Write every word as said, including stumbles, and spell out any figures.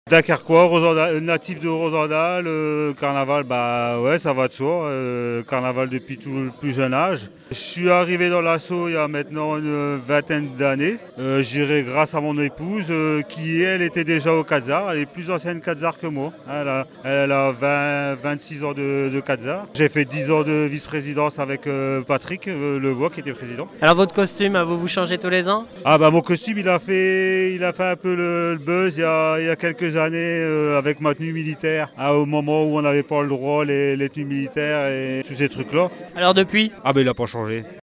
Dunkerquois, Rosendal, natif de Rosendal, euh, carnaval, bah ouais, ça va de soi. euh, carnaval depuis tout le plus jeune âge. Je suis arrivé dans l'assaut il y a maintenant une vingtaine d'années. Euh, J'irai grâce à mon épouse euh, qui, elle, était déjà au Quatzar. Elle est plus ancienne Quatzar que moi. Elle a, elle a vingt, vingt-six ans de, de Quatzar. J'ai fait dix ans de vice-présidence avec euh, Patrick euh, Levoix qui était président. Alors votre costume, vous vous changez tous les ans? Ah bah mon costume, il a fait, il a fait un peu le, le buzz il y, a, il y a quelques années euh, avec ma tenue militaire, hein, au moment où on n'avait pas le droit les, les tenues militaires et tous ces trucs-là. Alors depuis? Ah bah il n'a pas changé.